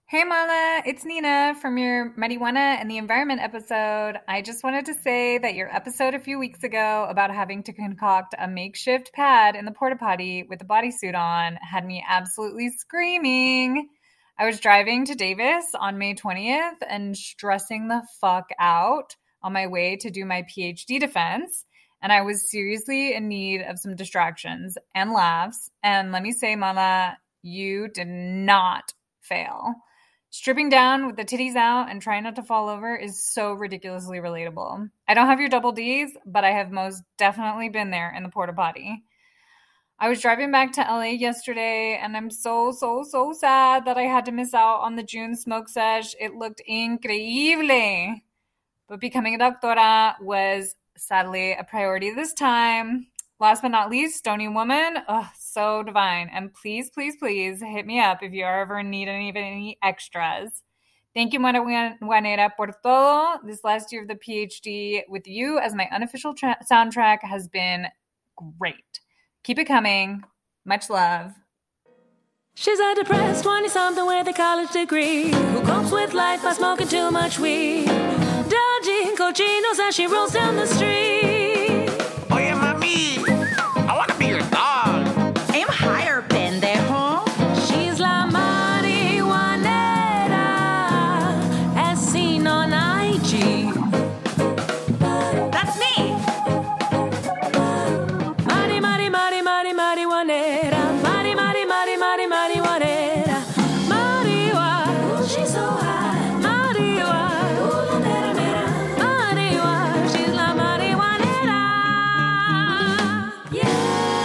Hey Mala, it's Nina from your Marijuana and the Environment episode. I just wanted to say that your episode a few weeks ago about having to concoct a makeshift pad in the porta potty with a bodysuit on had me absolutely screaming. I was driving to Davis on May 20th and stressing the fuck out on my way to do my PhD defense. And I was seriously in need of some distractions and laughs. And let me say, Mala, you did not fail. Stripping down with the titties out and trying not to fall over is so ridiculously relatable. I don't have your double D's, but I have most definitely been there in the porta potty. I was driving back to LA yesterday and I'm so sad that I had to miss out on the June smoke sesh. It looked increíble. But becoming a doctora was sadly a priority this time. Last but not least, Stony Woman. Oh, so divine. And please hit me up if you ever need any extras. Thank you, Juanera, por todo. This last year of the PhD with you as my unofficial soundtrack has been great. Keep it coming. Much love. She's a depressed 20-something with a college degree who copes with life by smoking too much weed. Dodging cochinos as she rolls down the street. Oye, mami, I want to be your dog. Aim higher, pendejo. She's la marihuanera, as seen on IG. That's me. Marihuanera. Marihuanera. Marihuana. She's so high. Marihuana. Ooh, la mera mera. Marihuana. She's la marihuanera. Yeah.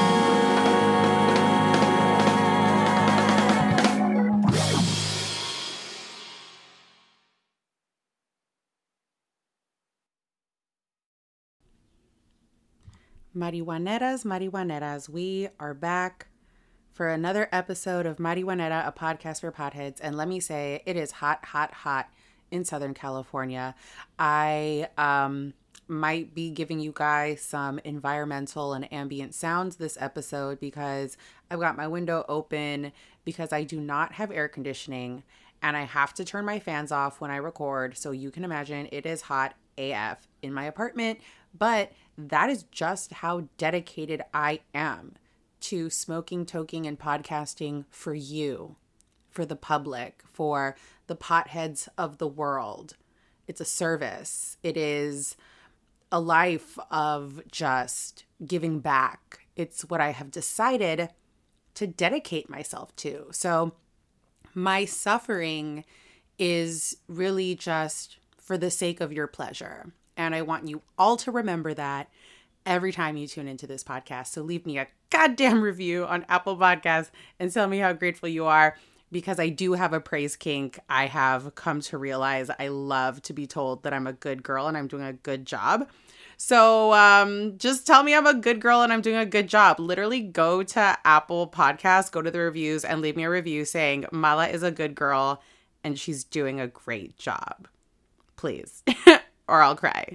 Marihuaneras, we are back for another episode of Marihuanera, a podcast for potheads. And let me say, it is hot in Southern California. I might be giving you guys some environmental and ambient sounds this episode because I've got my window open because I do not have air conditioning and I have to turn my fans off when I record. So you can imagine it is hot AF in my apartment, but that is just how dedicated I am to smoking, toking, and podcasting for you, for the public, for the potheads of the world. It's a service. It is a life of just giving back. It's what I have decided to dedicate myself to. So my suffering is really just for the sake of your pleasure. And I want you all to remember that every time you tune into this podcast. So leave me a goddamn review on Apple Podcasts and tell me how grateful you are, because I do have a praise kink. I have come to realize I love to be told that I'm a good girl and I'm doing a good job. So just tell me I'm a good girl and I'm doing a good job. Literally go to Apple Podcasts, go to the reviews and leave me a review saying Mala is a good girl and she's doing a great job. Please. Or I'll cry.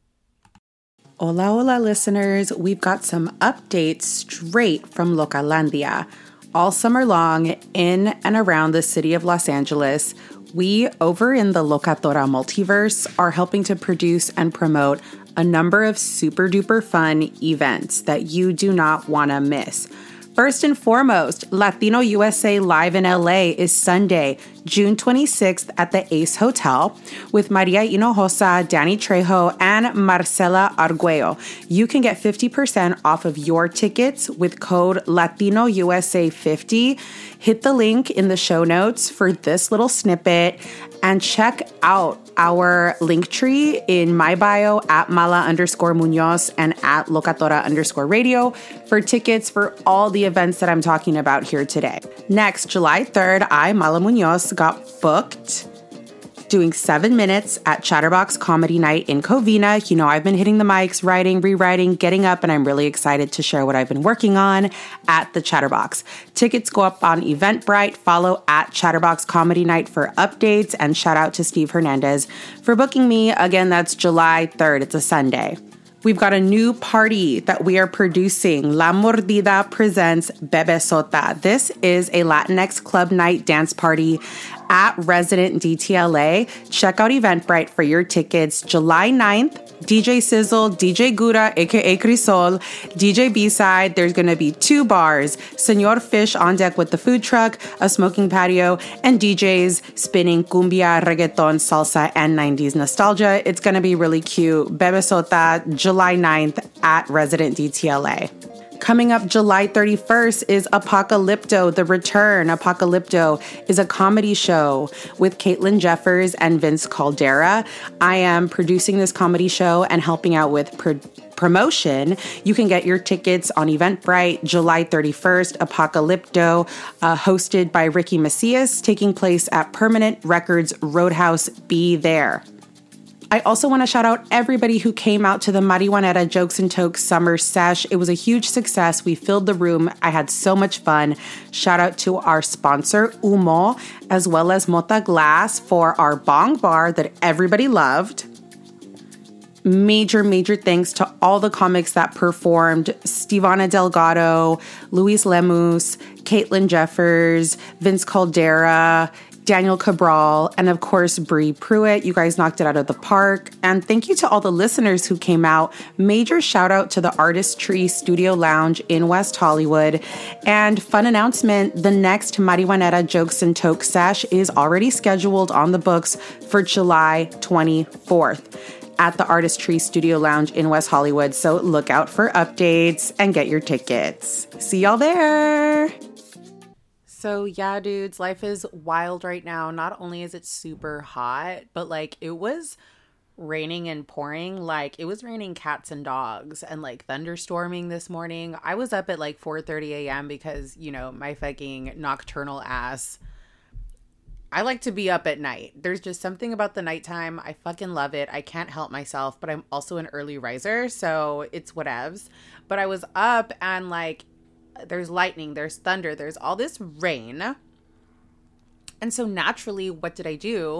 Hola, listeners. We've got some updates straight from Localandia. All summer long, in and around the city of Los Angeles, we, over in the Locatora Multiverse, are helping to produce and promote a number of super duper fun events that you do not want to miss. First and foremost, Latino USA Live in LA is Sunday, June 26th at the Ace Hotel with Maria Hinojosa, Danny Trejo, and Marcela Arguello. You can get 50% off of your tickets with code LatinoUSA50. Hit the link in the show notes for this little snippet and check out our link tree in my bio at Mala_Munoz and at Locatora_radio for tickets for all the events that I'm talking about here today. Next, July 3rd, I, Mala Munoz, got booked doing 7 minutes at Chatterbox Comedy Night in Covina. You know, I've been hitting the mics, writing, rewriting, getting up, and I'm really excited to share what I've been working on at the Chatterbox. Tickets go up on Eventbrite. Follow at Chatterbox Comedy Night for updates, and shout out to Steve Hernandez for booking me. Again, that's July 3rd. It's a Sunday. We've got a new party that we are producing. La Mordida presents Bebesota. This is a Latinx club night dance party at Resident DTLA. Check out Eventbrite for your tickets. July 9th, DJ Sizzle, DJ Gura, aka Crisol, DJ B-Side. There's going to be 2 bars, Senor Fish on deck with the food truck, a smoking patio, and DJs spinning cumbia, reggaeton, salsa, and 90s nostalgia. It's going to be really cute. Bebesota, July 9th at Resident DTLA. Coming up July 31st is Apocalypto, The Return. Apocalypto is a comedy show with Caitlin Jeffers and Vince Caldera. I am producing this comedy show and helping out with promotion. You can get your tickets on Eventbrite, July 31st, Apocalypto, hosted by Ricky Macias, taking place at Permanent Records Roadhouse. Be there. I also want to shout out everybody who came out to the Marihuanera Jokes and Tokes Summer Sesh. It was a huge success. We filled the room. I had so much fun. Shout out to our sponsor, Umo, as well as Mota Glass for our bong bar that everybody loved. Major thanks to all the comics that performed: Stivana Delgado, Luis Lemus, Caitlin Jeffers, Vince Caldera, Daniel Cabral, and of course, Bree Pruitt. You guys knocked it out of the park. And thank you to all the listeners who came out. Major shout out to the Artistry Studio Lounge in West Hollywood. And fun announcement, the next Marihuanera Jokes and Tokes Sesh is already scheduled on the books for July 24th at the Artistry Studio Lounge in West Hollywood. So look out for updates and get your tickets. See y'all there. So yeah, dudes, life is wild right now. Not only is it super hot, but like it was raining and pouring. Like it was raining cats and dogs and like thunderstorming this morning. I was up at like 4:30 a.m. because, you know, my fucking nocturnal ass. I like to be up at night. There's just something about the nighttime. I fucking love it. I can't help myself, but I'm also an early riser, so it's whatevs. But I was up and like there's lightning, there's thunder, there's all this rain. And so naturally, what did I do?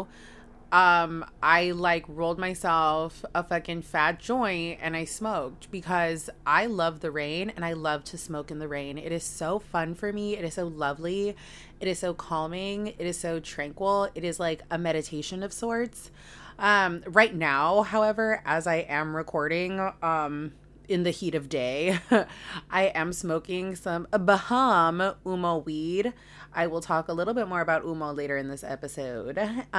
I like rolled myself a fucking fat joint and I smoked because I love the rain and I love to smoke in the rain. It is so fun for me. It is so lovely. It is so calming. It is so tranquil. It is like a meditation of sorts. Right now, however, as I am recording, in the heat of day, I am smoking some Baham Umo weed. I will talk a little bit more about Umo later in this episode.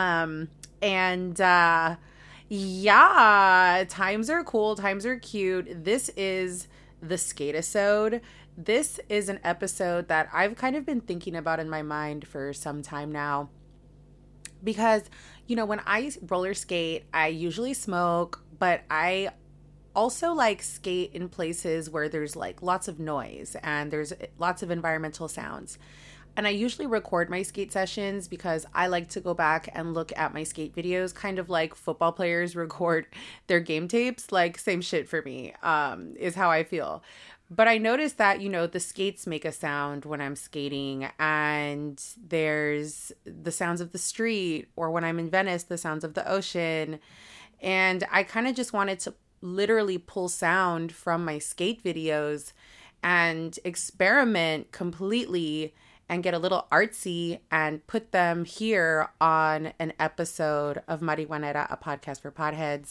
Yeah, times are cool. Times are cute. This is the Skate-isode. This is an episode that I've kind of been thinking about in my mind for some time now. Because, you know, when I roller skate, I usually smoke, but I also like skate in places where there's like lots of noise and there's lots of environmental sounds. And I usually record my skate sessions because I like to go back and look at my skate videos, kind of like football players record their game tapes. Like same shit for me, is how I feel. But I noticed that, you know, the skates make a sound when I'm skating, and there's the sounds of the street, or when I'm in Venice, the sounds of the ocean. And I kind of just wanted to literally pull sound from my skate videos and experiment completely and get a little artsy and put them here on an episode of Marihuanera, a podcast for potheads,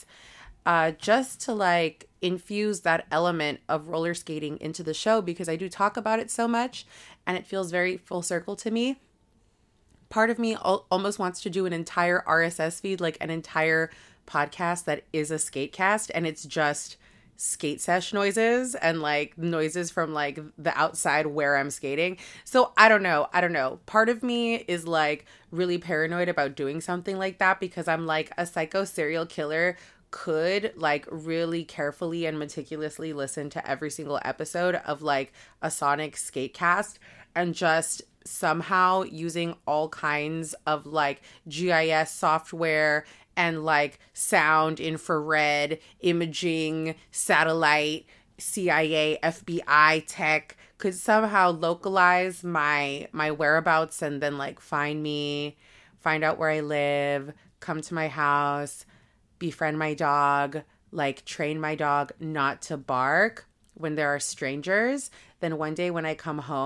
just to like infuse that element of roller skating into the show, because I do talk about it so much and it feels very full circle to me. Part of me almost wants to do an entire RSS feed, like an entire podcast that is a skatecast, and it's just skate sesh noises and like noises from like the outside where I'm skating. So I don't know. Part of me is like really paranoid about doing something like that, because I'm like, a psycho serial killer could like really carefully and meticulously listen to every single episode of like a Sonic skatecast and just somehow using all kinds of like GIS software and like sound, infrared, imaging, satellite, CIA, FBI tech could somehow localize my whereabouts and then like find me, find out where I live, come to my house, befriend my dog, like train my dog not to bark when there are strangers. Then one day when I come home,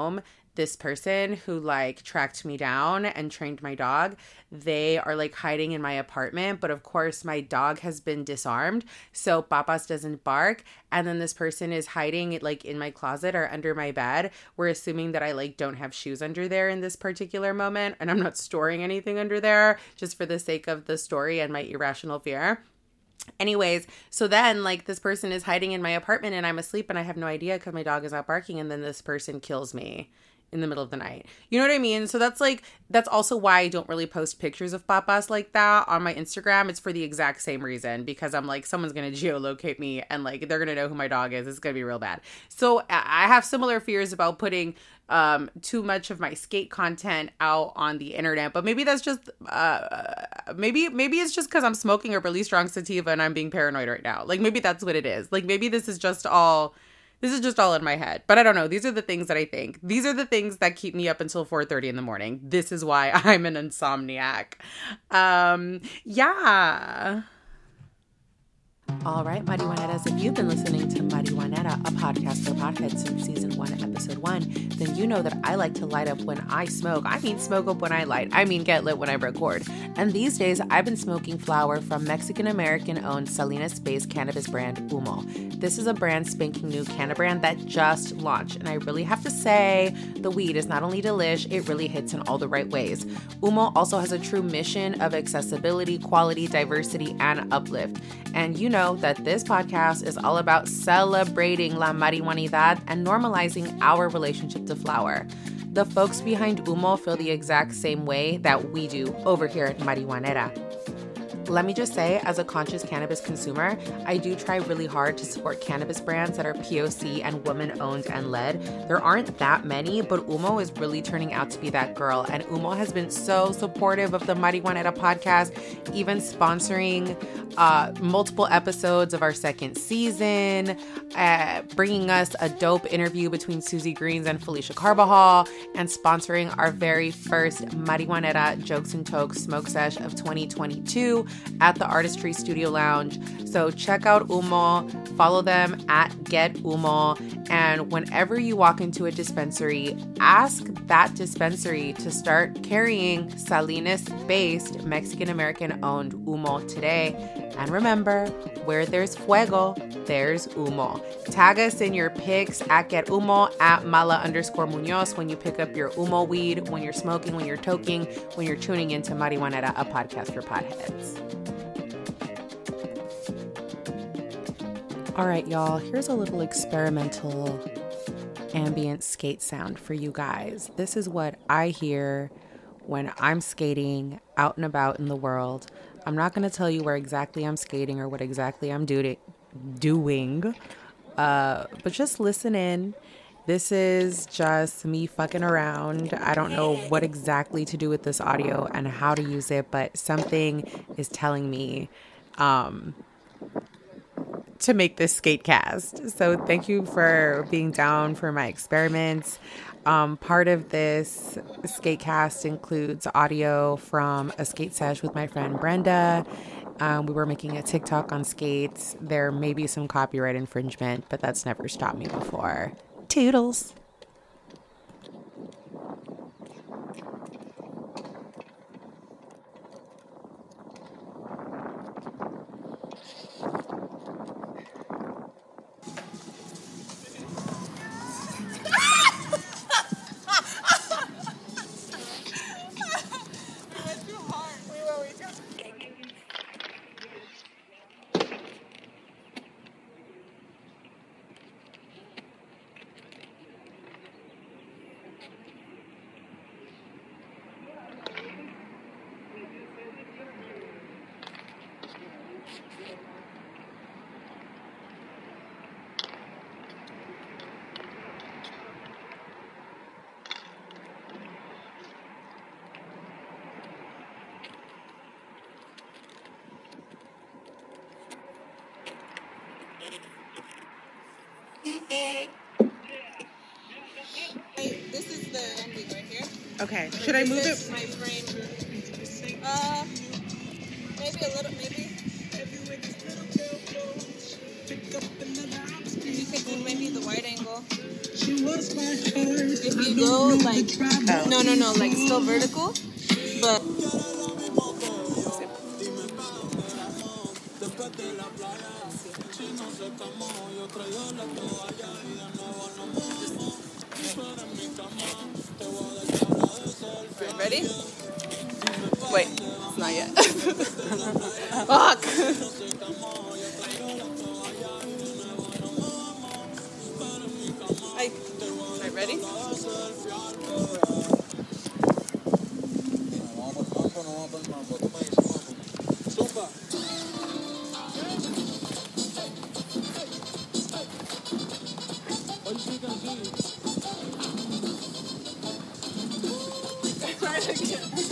this person who like tracked me down and trained my dog, they are like hiding in my apartment. But of course my dog has been disarmed, so Papas doesn't bark. And then this person is hiding like in my closet or under my bed. We're assuming that I like don't have shoes under there in this particular moment, and I'm not storing anything under there just for the sake of the story and my irrational fear. Anyways, so then like this person is hiding in my apartment and I'm asleep and I have no idea because my dog is out barking, and then this person kills me in the middle of the night. You know what I mean? So that's also why I don't really post pictures of Papas like that on my Instagram. It's for the exact same reason, because I'm like, someone's going to geolocate me and like they're going to know who my dog is. It's going to be real bad. So I have similar fears about putting too much of my skate content out on the internet, but maybe that's just maybe it's just because I'm smoking a really strong sativa and I'm being paranoid right now. Like maybe that's what it is. Like maybe this is just all in my head. But I don't know. These are the things that I think. These are the things that keep me up until 4:30 in the morning. This is why I'm an insomniac. Yeah. All right, Marihuaneras, if you've been listening to Marihuanera, a podcast for potheads since season 1, episode 1, then you know that I like to light up when I smoke. I mean smoke up when I light. I mean get lit when I record. And these days, I've been smoking flower from Mexican-American-owned Salinas-based cannabis brand Humo. This is a brand spanking new canna brand that just launched. And I really have to say, the weed is not only delish, it really hits in all the right ways. Humo also has a true mission of accessibility, quality, diversity, and uplift. And you know that this podcast is all about celebrating la marihuanidad and normalizing our relationship to flower. The folks behind Humo feel the exact same way that we do over here at Marihuanera. Let me just say, as a conscious cannabis consumer, I do try really hard to support cannabis brands that are POC and woman-owned and led. There aren't that many, but Humo is really turning out to be that girl. And Humo has been so supportive of the Marihuanera podcast, even sponsoring multiple episodes of our second season, bringing us a dope interview between Susie Greens and Felicia Carbajal, and sponsoring our very first Marihuanera Jokes and Tokes Smoke Sesh of 2022 at the Artistry Studio Lounge. So check out Humo, follow them at Get Humo, and whenever you walk into a dispensary, ask that dispensary to start carrying Salinas-based Mexican-American-owned Humo today. And remember, where there's fuego, there's Humo. Tag us in your pics at Get Humo, at Mala_Munoz when you pick up your Humo weed, when you're smoking, when you're toking, when you're tuning into Marihuanera, a podcast for potheads. All right, y'all, here's a little experimental ambient skate sound for you guys. This is what I hear when I'm skating out and about in the world. I'm not going to tell you where exactly I'm skating or what exactly I'm doing, but just listen in. This is just me fucking around. I don't know what exactly to do with this audio and how to use it, but something is telling me to make this skate cast. So thank you for being down for my experiments. Part of this skate cast includes audio from a skate sesh with my friend Brenda. We were making a TikTok on skates. There may be some copyright infringement, but that's never stopped me before. Toodles. This is the ending right here. Okay, should I move it? My frame. Maybe a little, maybe. You could do maybe the wide angle. If you go like, no, like still vertical, but. Ready? Wait, it's not yet. Fuck! Alright, ready? Try it again.